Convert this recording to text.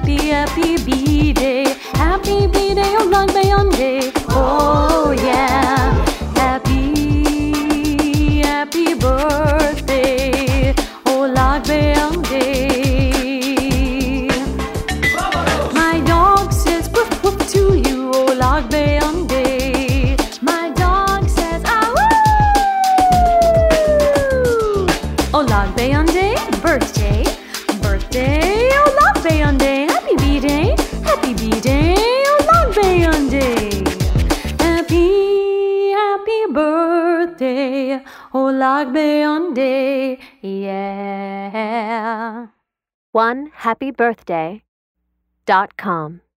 happy B-Day. Happy B-Day, oh Lag Baeonday. Oh yeah. Happy birthday, oh Lag Baeonday. My dog says woof woof to you, oh Lag Baeonday. My dog says ah woo. Oh Lag Baeonday, birthday, birthday, oh Lag Baeonday. Happy B-Day, happy B-Day, oh Lag Baeonday. Happy birthday, oh Lag Baeonday, yeah. OneHappyBirthday.com